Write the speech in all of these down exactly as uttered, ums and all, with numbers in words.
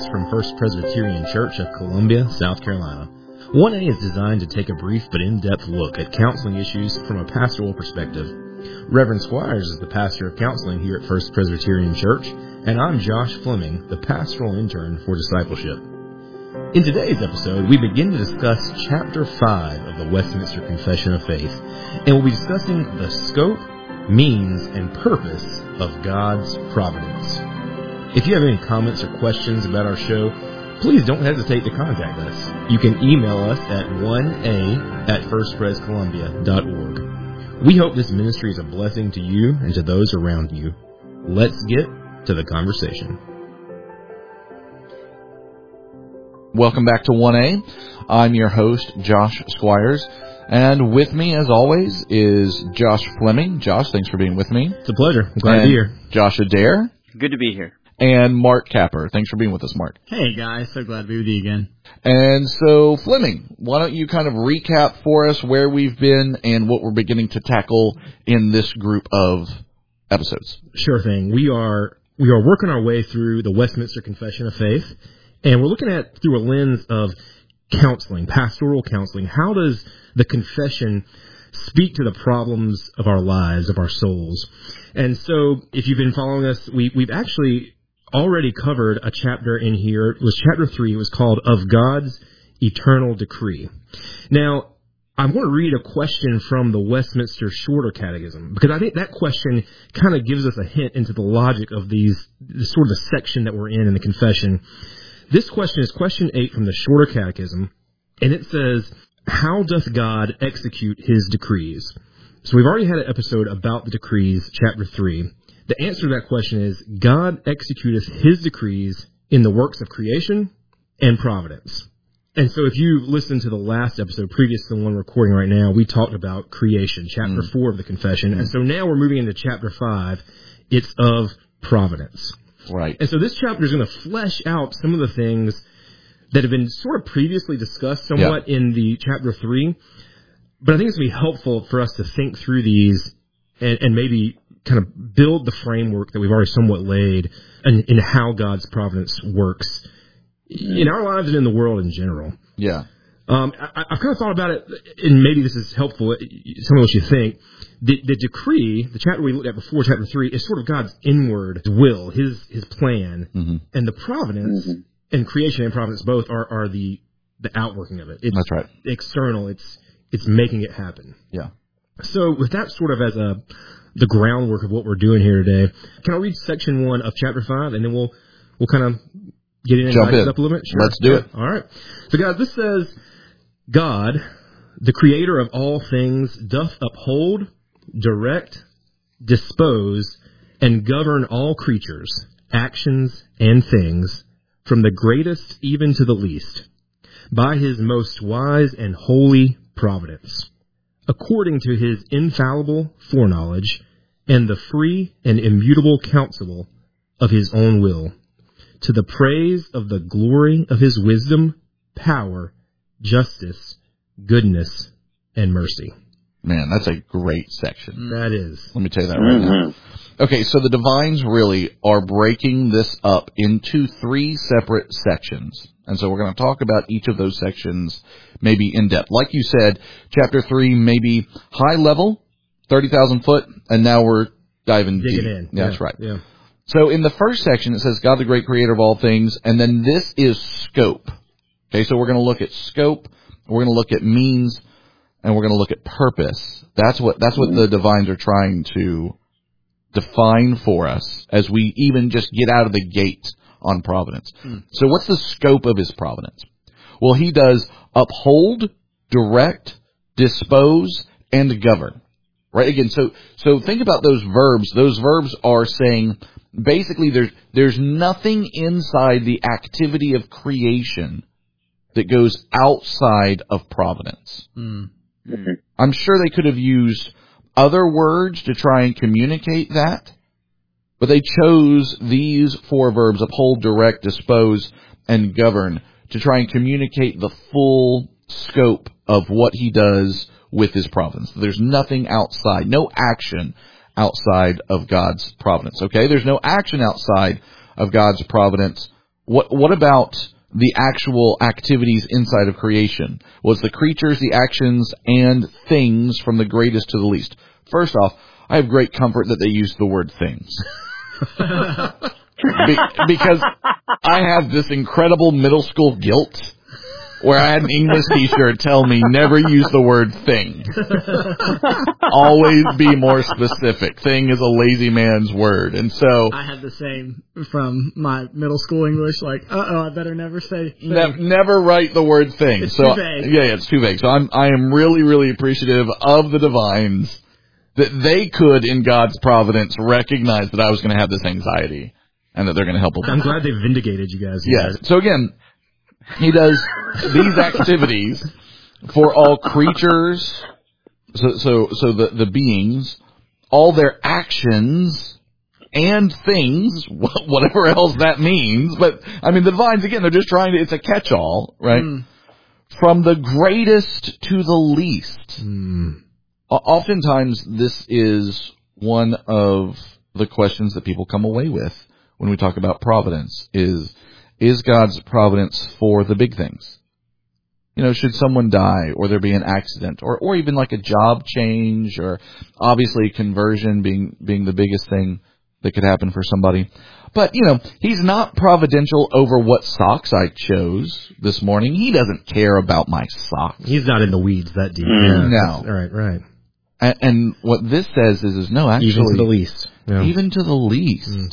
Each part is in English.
from First Presbyterian Church of Columbia, South Carolina. one A is designed to take a brief but in-depth look at counseling issues from a pastoral perspective. Reverend Squires is the pastor of counseling here at First Presbyterian Church, and I'm Josh Fleming, the pastoral intern for discipleship. In today's episode, we begin to discuss Chapter five of the Westminster Confession of Faith, and we'll be discussing the scope, means, and purpose of God's providence. If you have any comments or questions about our show, please don't hesitate to contact us. You can email us at one A at first pres columbia dot org. We hope this ministry is a blessing to you and to those around you. Let's get to the conversation. Welcome back to one A. I'm your host, Josh Squires. And with me, as always, is Josh Fleming. Josh, thanks for being with me. It's a pleasure. I'm glad and to be here. Josh Adair. Good to be here. And Mark Capper. Thanks for being with us, Mark. Hey, guys. So glad to be with you again. And so, Fleming, why don't you kind of recap for us where we've been and what we're beginning to tackle in this group of episodes? Sure thing. We are we are working our way through the Westminster Confession of Faith, and we're looking at through a lens of counseling, pastoral counseling. How does the confession speak to the problems of our lives, of our souls? And so, if you've been following us, we, we've actually already covered a chapter in here. It was chapter three. It was called Of God's Eternal Decree. Now, I want to read a question from the Westminster Shorter Catechism, because I think that question kind of gives us a hint into the logic of these, sort of the section that we're in in the confession. This question is question eight from the Shorter Catechism, and it says, how doth God execute his decrees? So we've already had an episode about the decrees, chapter three. The answer to that question is, God executeth his decrees in the works of creation and providence. And so if you listened to the last episode, previous to the one we're recording right now, we talked about creation, chapter mm. four of the confession. Mm. And so now we're moving into chapter five. It's of providence. Right. And so this chapter is going to flesh out some of the things that have been sort of previously discussed somewhat yeah. in the chapter three. But I think it's going to be helpful for us to think through these and, and maybe kind of build the framework that we've already somewhat laid in, in how God's providence works in our lives and in the world in general. Yeah. Um, I, I've kind of thought about it, and maybe this is helpful, some of what you think. The, the decree, the chapter we looked at before, chapter three, is sort of God's inward will, his his plan, mm-hmm. and the providence mm-hmm. and creation and providence both are, are the the outworking of it. It's That's right. external. It's it's making it happen. Yeah. So with that sort of as a the groundwork of what we're doing here today, can I read section one of chapter five, and then we'll we'll kind of get in and Jump lighten in. up a little bit? Sure. Let's do it. All right. So guys, this says, God, the creator of all things, doth uphold, direct, dispose, and govern all creatures, actions, and things, from the greatest even to the least, by his most wise and holy providence, according to his infallible foreknowledge and the free and immutable counsel of his own will, to the praise of the glory of his wisdom, power, justice, goodness, and mercy. Man, that's a great section. That is. Let me tell you that right mm-hmm. now. Okay, so the Divines really are breaking this up into three separate sections. And so we're going to talk about each of those sections maybe in depth. Like you said, chapter three, maybe high level, thirty thousand foot, and now we're diving Digging deep. in. Yeah, yeah, that's right. Yeah. So in the first section, it says, God the great creator of all things, and then this is scope. Okay, so we're going to look at scope, we're going to look at means, and we're going to look at purpose. That's what that's what the Divines are trying to define for us as we even just get out of the gate on providence. Mm. So what's the scope of his providence? Well, he does uphold, direct, dispose, and govern. Right? Again, so so think about those verbs. Those verbs are saying basically there's there's nothing inside the activity of creation that goes outside of providence. Mm. Mm-hmm. I'm sure they could have used other words to try and communicate that, but they chose these four verbs, uphold, direct, dispose, and govern, to try and communicate the full scope of what he does with his providence. There's nothing outside, no action outside of God's providence. Okay? There's no action outside of God's providence What what about the actual activities inside of creation? Was the creatures, the actions, and things from the greatest to the least? First off, I have great comfort that they use the word things. Be, because I have this incredible middle school guilt where I had an English teacher tell me never use the word thing. Always be more specific. Thing is a lazy man's word. And so I had the same from my middle school English, like, uh-oh, I better never say thing. Ne- never write the word thing. It's so, too vague. Yeah, yeah, it's too vague. So I'm, I am really, really appreciative of the divines that they could, in God's providence, recognize that I was going to have this anxiety and that they're going to help with I'm me. glad they vindicated you guys. Yes. So again, he does these activities for all creatures, so so so the, the beings, all their actions and things, whatever else that means. But, I mean, the divines, again, they're just trying to, it's a catch-all, right? Mm. From the greatest to the least. Mm. Oftentimes, this is one of the questions that people come away with when we talk about providence, is, is God's providence for the big things? You know, should someone die, or there be an accident, or, or even like a job change, or obviously conversion being, being the biggest thing that could happen for somebody. But, you know, he's not providential over what socks I chose this morning. He doesn't care about my socks. He's not in the weeds that deep. Mm. Yeah, no. Right, right. And, and what this says is, is no, actually. Even to the least. Yeah. Even to the least. Mm.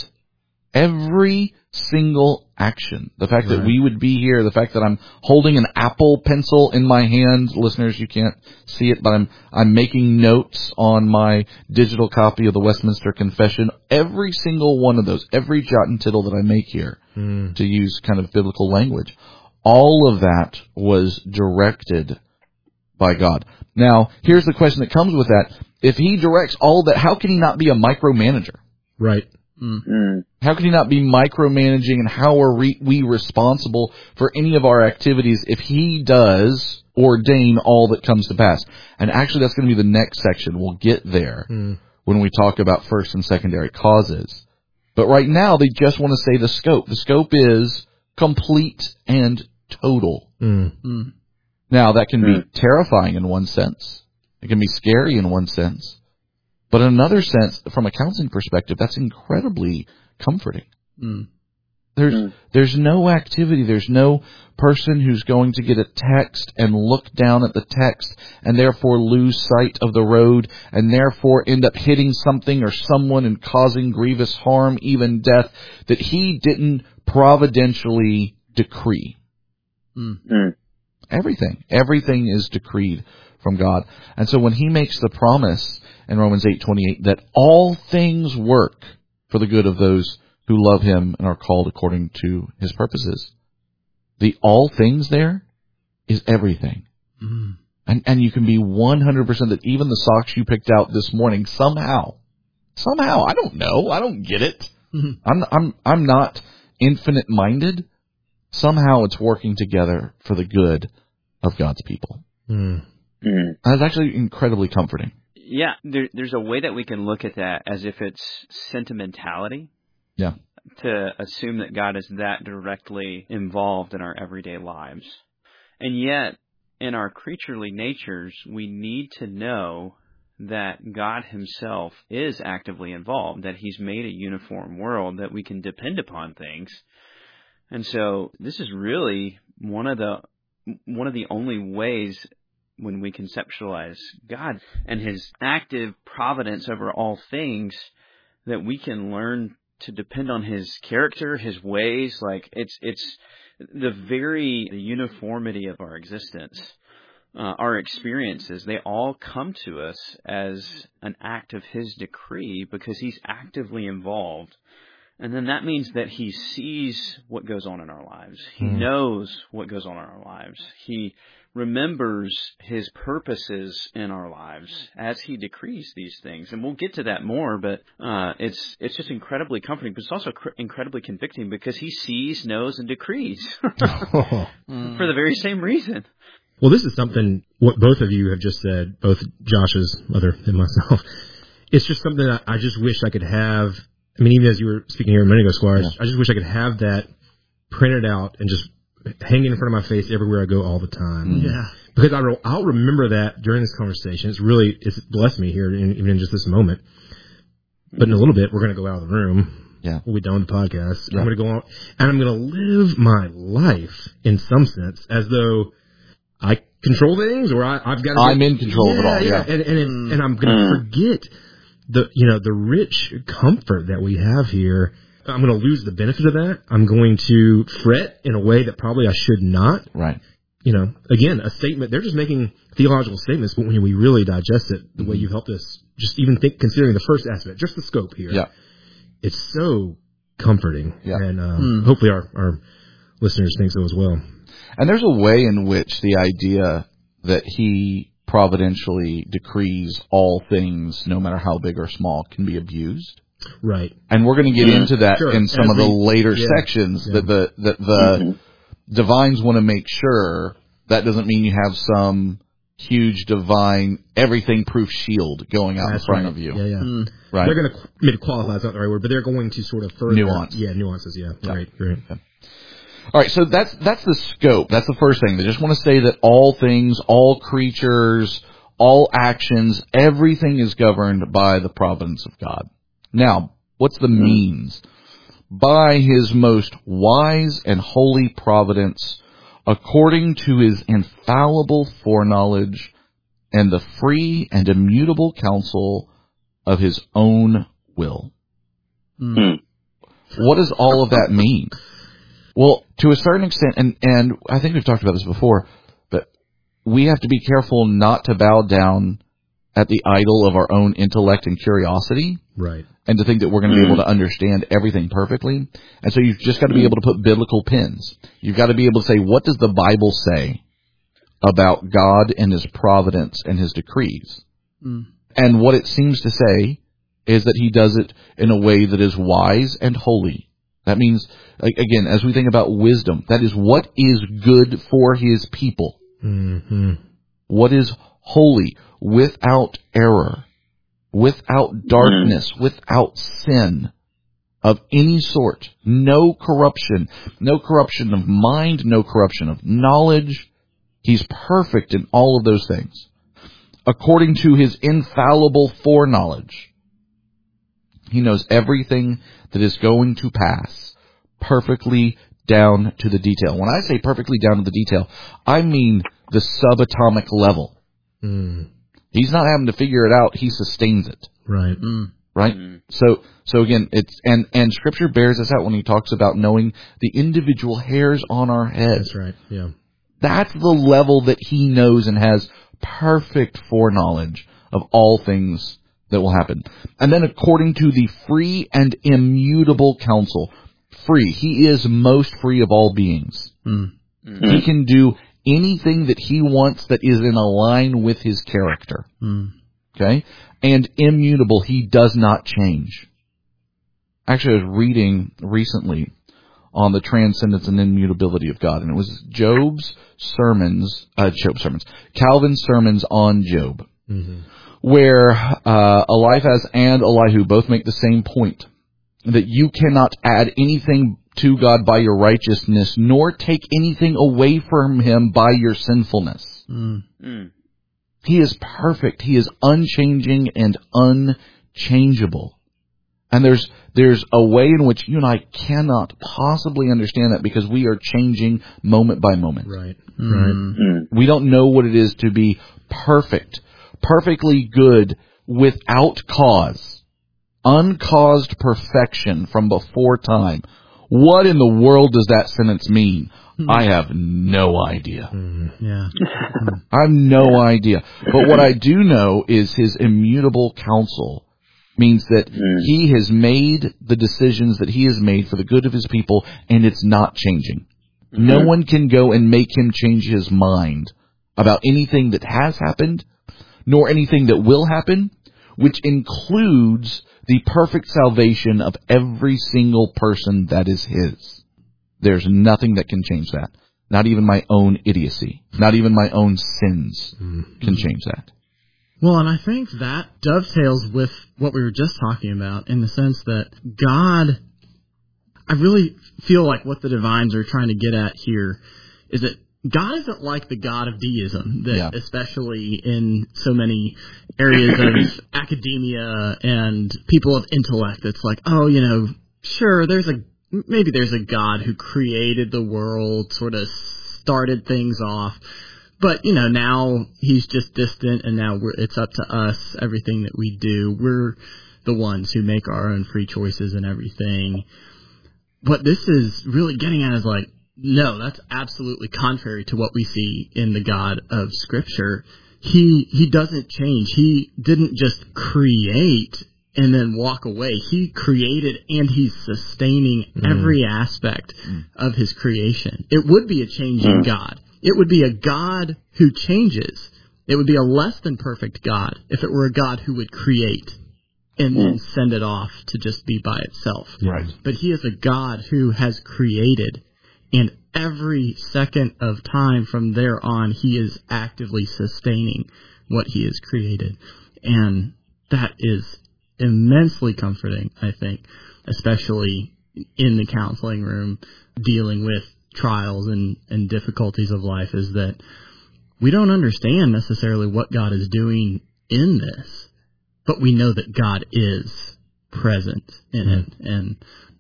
Every single action. The fact right. that we would be here, the fact that I'm holding an Apple pencil in my hand, listeners, you can't see it, but I'm I'm making notes on my digital copy of the Westminster Confession. Every single one of those, every jot and tittle that I make here, mm. to use kind of biblical language, all of that was directed by God. Now, here's the question that comes with that. If he directs all of that, how can he not be a micromanager? Right. Mm. How can he not be micromanaging, and how are we, we responsible for any of our activities if he does ordain all that comes to pass? And actually, that's going to be the next section. We'll get there mm. when we talk about first and secondary causes. But right now, they just want to say the scope. The scope is complete and total. Mm. Mm. Now, that can mm. be terrifying in one sense. It can be scary in one sense. But in another sense, from a counseling perspective, that's incredibly comforting. Mm. There's mm. there's no activity, there's no person who's going to get a text and look down at the text and therefore lose sight of the road and therefore end up hitting something or someone and causing grievous harm, even death, that he didn't providentially decree. Mm. Mm. Everything. Everything is decreed from God. And so when he makes the promise in Romans eight twenty-eight that all things work for the good of those who love him and are called according to his purposes, the all things there is everything. Mm. And and you can be one hundred percent that even the socks you picked out this morning, somehow, somehow, I don't know, I don't get it. Mm-hmm. I'm I'm I'm not infinite minded. Somehow it's working together for the good of God's people. Mm. Mm. That's actually incredibly comforting. Yeah, there, there's a way that we can look at that as if it's sentimentality. Yeah. To assume that God is that directly involved in our everyday lives. And yet, in our creaturely natures, we need to know that God himself is actively involved, that he's made a uniform world, that we can depend upon things. And so this is really one of the one of the only ways when we conceptualize God and his active providence over all things, that we can learn to depend on his character, his ways. Like it's it's the very the uniformity of our existence, uh, our experiences. They all come to us as an act of his decree because he's actively involved. And then that means that he sees what goes on in our lives. He mm. knows what goes on in our lives. He remembers his purposes in our lives as he decrees these things. And we'll get to that more, but uh, it's it's just incredibly comforting, but it's also cr- incredibly convicting because he sees, knows, and decrees oh. for the very same reason. Well, this is something, what both of you have just said, both Josh's mother and myself. It's just something that I just wish I could have. I mean, even as you were speaking here a minute ago, Squire, yeah. I just wish I could have that printed out and just hanging in front of my face everywhere I go all the time. Mm-hmm. Yeah. Because I, I'll remember that during this conversation. It's really, it's blessed me here, in, even in just this moment. But in a little bit, we're going to go out of the room. Yeah. We'll be done with the podcast. Yeah. I'm going to go out, and I'm going to live my life in some sense as though I control things, or I, I've got to. I'm in control yeah, of it all. Yeah. yeah. And, and, and, and I'm going to Mm. forget the, you know, the rich comfort that we have here. I'm going to lose the benefit of that. I'm going to fret in a way that probably I should not. Right. You know, again, a statement, they're just making theological statements, but when we really digest it, the way you've helped us, just even think, considering the first aspect, just the scope here, Yeah. it's so comforting. Yeah. And um, Mm. hopefully our, our listeners think so as well. And there's a way in which the idea that he providentially decrees all things, no matter how big or small, can be abused. Right. And we're going to get into that Sure. in some As of the we- later yeah. sections, Yeah. that the that the divines want to make sure that doesn't mean you have some huge divine everything proof shield going out That's in front right. of you. Yeah, yeah. Mm. Right. They're going to, maybe qualify is not the right word, but they're going to sort of further. Nuance. Yeah, nuances, yeah. Yeah. Right, great. All right, so that's that's the scope. That's the first thing. They just want to say that all things, all creatures, all actions, everything is governed by the providence of God. Now, what's the means? By his most wise and holy providence, according to his infallible foreknowledge and the free and immutable counsel of his own will. Mm. What does all of that mean? Well, to a certain extent, and, and I think we've talked about this before, but we have to be careful not to bow down at the idol of our own intellect and curiosity, Right. and to think that we're going to be able to understand everything perfectly. And so you've just got to be able to put biblical pins. You've got to be able to say, what does the Bible say about God and his providence and his decrees? Mm. And what it seems to say is that he does it in a way that is wise and holy. That means, again, as we think about wisdom, that is what is good for his people. Mm-hmm. What is holy, without error, without darkness, without sin of any sort. No corruption. No corruption of mind, no corruption of knowledge. He's perfect in all of those things. According to his infallible foreknowledge. He knows everything that is going to pass perfectly down to the detail. When I say perfectly down to the detail, I mean the subatomic level. Mm. He's not having to figure it out. He sustains it. Right. Mm. Right? Mm. So, so again, it's, and, and scripture bears this out when he talks about knowing the individual hairs on our head. That's right. Yeah. That's the level that he knows and has perfect foreknowledge of all things that will happen. And then according to the free and immutable counsel, free, he is most free of all beings. Mm. He can do anything that he wants that is in a line with his character. Mm. Okay? And immutable, he does not change. Actually, I was reading recently on the transcendence and immutability of God, and it was Job's sermons, uh, Job's sermons, Calvin's sermons on Job, Mm-hmm. where uh, Eliphaz and Elihu both make the same point, that you cannot add anything to God by your righteousness, nor take anything away from him by your sinfulness. Mm. Mm. He is perfect. He is unchanging and unchangeable. And there's there's a way in which you and I cannot possibly understand that because we are changing moment by moment. Right. Mm. Right. Mm. We don't know what it is to be perfect, perfectly good without cause, uncaused perfection from before time. What in the world does that sentence mean? I have no idea. Mm-hmm. Yeah. I have no idea. But what I do know is his immutable counsel means that Mm. he has made the decisions that he has made for the good of his people, and it's not changing. No one can go and make him change his mind about anything that has happened, nor anything that will happen, which includes the perfect salvation of every single person that is his. There's nothing that can change that. Not even my own idiocy. Not even my own sins can change that. Well, and I think that dovetails with what we were just talking about in the sense that God, I really feel like what the divines are trying to get at here is that God isn't like the God of deism, that Yeah. especially in so many areas of academia and people of intellect, it's like, oh, you know, sure, there's a maybe there's a God who created the world, sort of started things off, but you know, now he's just distant, and now we're, it's up to us. Everything that we do, we're the ones who make our own free choices and everything. What this is really getting at is like, no, that's absolutely contrary to what we see in the God of Scripture. He he doesn't change. He didn't just create and then walk away. He created, and he's sustaining mm. every aspect mm. of his creation. It would be a changing mm. God. It would be a God who changes. It would be a less than perfect God if it were a God who would create and mm. then send it off to just be by itself. Right. But he is a God who has created, and every second of time from there on, he is actively sustaining what he has created. And that is immensely comforting, I think, especially in the counseling room, dealing with trials and, and difficulties of life, is that we don't understand necessarily what God is doing in this, but we know that God is present in mm-hmm. it. And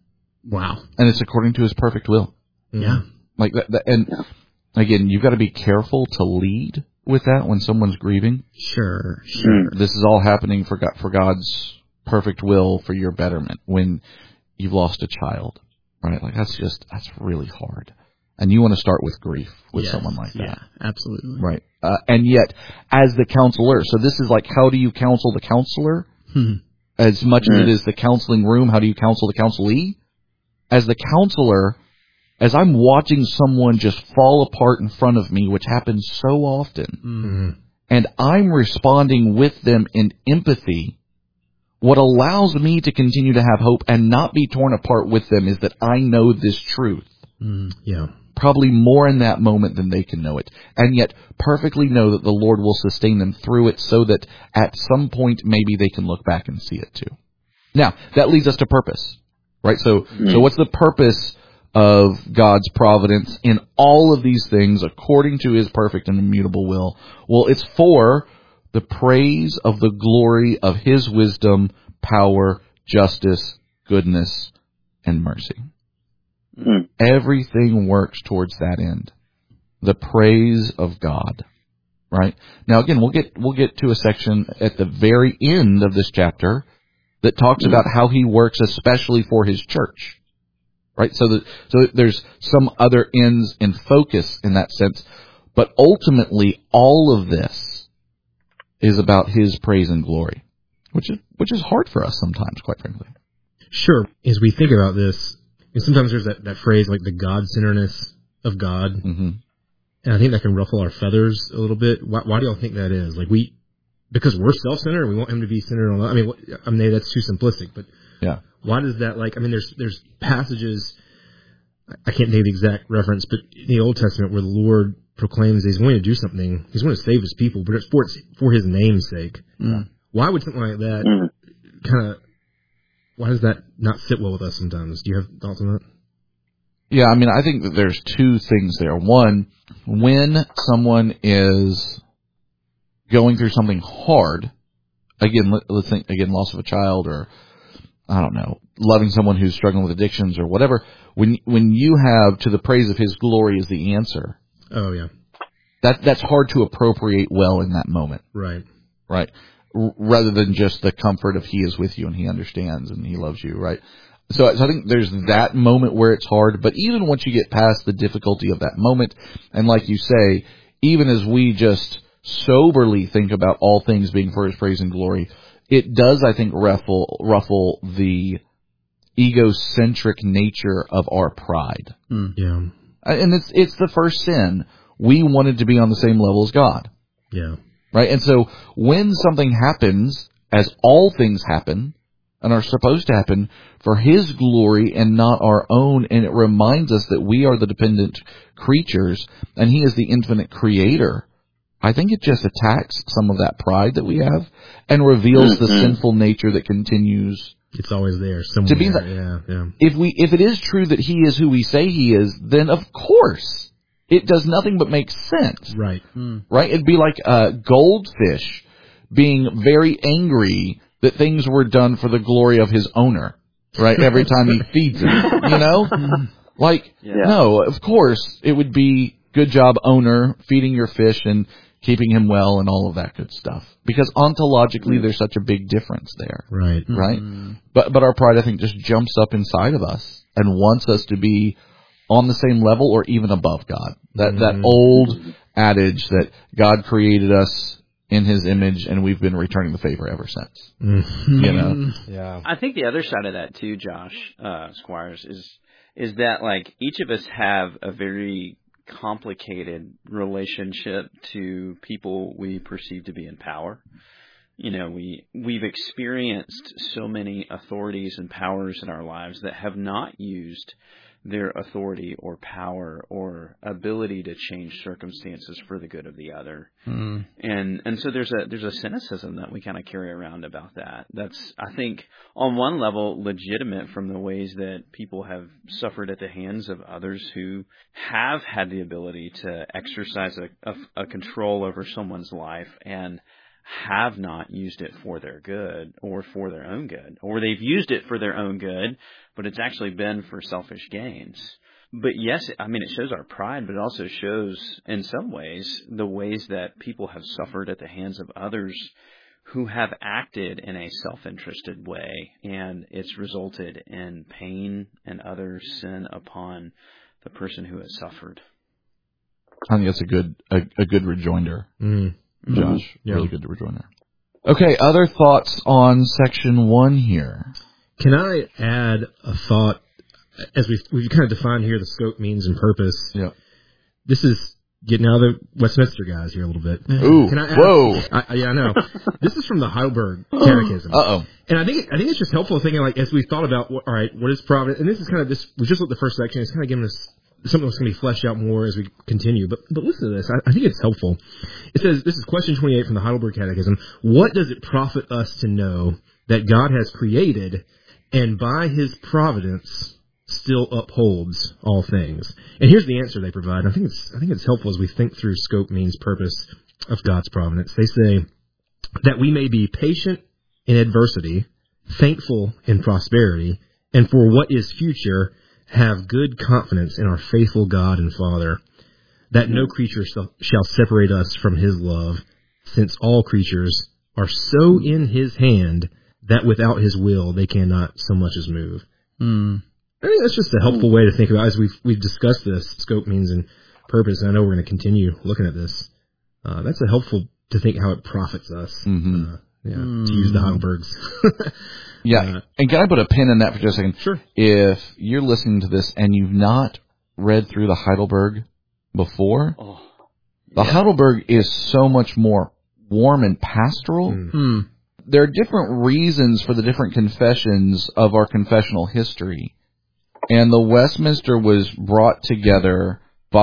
wow. And it's according to his perfect will. Mm-hmm. Yeah. Like that, that and again, you've got to be careful to lead with that when someone's grieving. Sure, sure. This is all happening for God, for God's perfect will, for your betterment. When you've lost a child, right? Like that's just that's really hard, and you want to start with grief with yes, someone like that. Yeah, absolutely. Right. Uh, and yet, as the counselor, so this is like, how do you counsel the counselor? Hmm. As much mm-hmm. as it is the counseling room, how do you counsel the counselee? As the counselor, as I'm watching someone just fall apart in front of me, which happens so often, mm-hmm. and I'm responding with them in empathy, what allows me to continue to have hope and not be torn apart with them is that I know this truth. Mm, yeah. Probably more in that moment than they can know it. And yet perfectly know that the Lord will sustain them through it so that at some point maybe they can look back and see it too. Now, that leads us to purpose, right? So, mm-hmm. so what's the purpose of God's providence in all of these things according to his perfect and immutable will? Well, it's for the praise of the glory of his wisdom, power, justice, goodness, and mercy. Mm-hmm. Everything works towards that end. The praise of God. Right? Now again, we'll get we'll get to a section at the very end of this chapter that talks mm-hmm. about how he works especially for his church. Right? So that so there's some other ends in focus in that sense, but ultimately all of this is about his praise and glory, which is which is hard for us sometimes, quite frankly. Sure. As we think about this, sometimes there's that, that phrase like the God-centeredness of God, mm-hmm. and I think that can ruffle our feathers a little bit. Why, why do y'all think that is? Like we, because we're self-centered, we want him to be centered on. I mean, what, I mean that's too simplistic, but yeah. Why does that like? I mean, there's there's passages. I can't think of the exact reference, but in the Old Testament where the Lord proclaims that he's going to do something, he's going to save his people, but it's for, it's for his name's sake. Mm. Why would something like that mm. kind of, why does that not sit well with us sometimes? Do you have thoughts on that? Yeah, I mean, I think that there's two things there. One, when someone is going through something hard, again, let, let's think, again, loss of a child or, I don't know, loving someone who's struggling with addictions or whatever, when when you have to the praise of his glory is the answer. Oh, yeah. That That's hard to appropriate well in that moment. Right. Right. R- rather than just the comfort of he is with you and he understands and he loves you, right? So, so I think there's that moment where it's hard, but even once you get past the difficulty of that moment, and like you say, even as we just soberly think about all things being for his praise and glory, it does, I think, ruffle, ruffle the egocentric nature of our pride. Mm, yeah. And it's it's the first sin. We wanted to be on the same level as God. Yeah. Right? And so when something happens, as all things happen, and are supposed to happen, for his glory and not our own, and it reminds us that we are the dependent creatures, and he is the infinite creator, I think it just attacks some of that pride that we have, and reveals the sinful nature that continues It's always there somewhere. To be the, yeah, yeah. If we, if it is true that he is who we say he is, then of course it does nothing but make sense. Right. Mm. Right? It'd be like a goldfish being very angry that things were done for the glory of his owner. Right? Every time he feeds it, you know? Like, Yeah. no, of course it would be good job, owner, feeding your fish and keeping him well and all of that good stuff. Because ontologically there's such a big difference there. Right. Right? Mm. But but our pride, I think, just jumps up inside of us and wants us to be on the same level or even above God. That Mm. that old adage that God created us in his image and we've been returning the favor ever since. Mm. You know? Yeah. I think the other side of that too, Josh, uh, Squires, is is that like each of us have a very complicated relationship to people we perceive to be in power. You know, we we've experienced so many authorities and powers in our lives that have not used their authority or power or ability to change circumstances for the good of the other. Mm. And and so there's a there's a cynicism that we kind of carry around about that. That's, I think, on one level legitimate from the ways that people have suffered at the hands of others who have had the ability to exercise a, a, a control over someone's life and have not used it for their good or for their own good, or they've used it for their own good, but it's actually been for selfish gains. But yes, I mean, it shows our pride, but it also shows in some ways the ways that people have suffered at the hands of others who have acted in a self-interested way, and it's resulted in pain and other sin upon the person who has suffered. I think that's a good a, a good rejoinder. Mm. Josh, Yeah. really good rejoinder. Okay, other thoughts on section one here? Can I add a thought? As we've, we've kind of defined here the scope, means, and purpose. Yeah. This is getting out of the Westminster guys here a little bit. Ooh, Can I add, whoa. I, I- yeah, I know. This is from the Heidelberg Catechism. Uh-oh. And I think I think it's just helpful thinking, like, as we've thought about, what, all right, what is providence? And this is kind of this, we just looked at the first section, it's kind of giving us something that's going to be fleshed out more as we continue. But but listen to this. I, I think it's helpful. It says, this is question twenty-eight from the Heidelberg Catechism. What does it profit us to know that God has created and by his providence still upholds all things? And here's the answer they provide. I think it's I think it's helpful as we think through scope, means, purpose of God's providence. They say that we may be patient in adversity, thankful in prosperity, and for what is future, have good confidence in our faithful God and Father, that no creature shall separate us from his love, since all creatures are so in his hand that without his will they cannot so much as move. Mm. I think that's just a helpful way to think about it. As we've we've discussed this, scope, means, and purpose, and I know we're going to continue looking at this. Uh, that's a helpful to think how it profits us. Mm-hmm. Uh, yeah, Mm. to use the Heidelbergs. Yeah, Uh, and can I put a pin in that for just a second? Sure. If you're listening to this and you've not read through the Heidelberg before, Oh, the yeah. Heidelberg is so much more warm and pastoral. Mm. Mm. There are different reasons for the different confessions of our confessional history. And the Westminster was brought together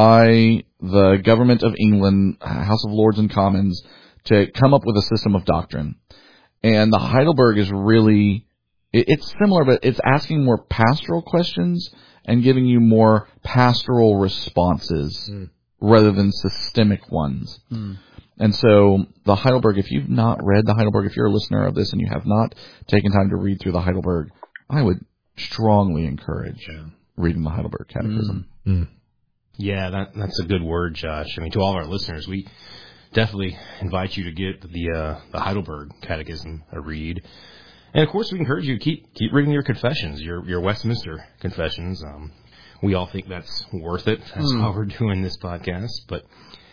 by the government of England, House of Lords and Commons, to come up with a system of doctrine. And the Heidelberg is really, it, it's similar, but it's asking more pastoral questions and giving you more pastoral responses Mm. rather than systemic ones. Mm. And so the Heidelberg, if you've not read the Heidelberg, if you're a listener of this and you have not taken time to read through the Heidelberg, I would strongly encourage Yeah. reading the Heidelberg Catechism. Mm. Yeah, that, that's a good word, Josh. I mean, to all of our listeners, we definitely invite you to get the uh, the Heidelberg Catechism a read. And, of course, we encourage you to keep keep reading your confessions, your your Westminster confessions. Um, we all think that's worth it. That's Mm. why we're doing this podcast. But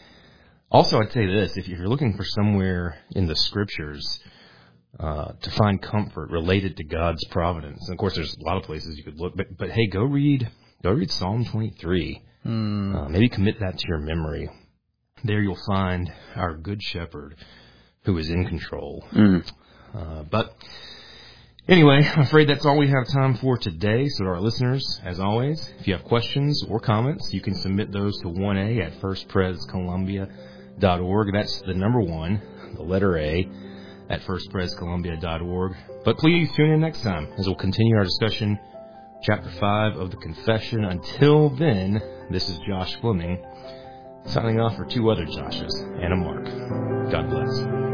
also, I'd say this. If you're looking for somewhere in the Scriptures uh, to find comfort related to God's providence, and, of course, there's a lot of places you could look. But, but hey, go read, go read Psalm twenty-three. Mm. Uh, maybe commit that to your memory. There you'll find our good shepherd who is in control. Mm. Uh, but anyway, I'm afraid that's all we have time for today. So to our listeners, as always, if you have questions or comments, you can submit those to one A at first pres columbia dot org. That's the number one, the letter A, at first pres columbia dot org. But please tune in next time as we'll continue our discussion, chapter five of the Confession. Until then, this is Josh Fleming, signing off for two other Joshes and a Mark. God bless.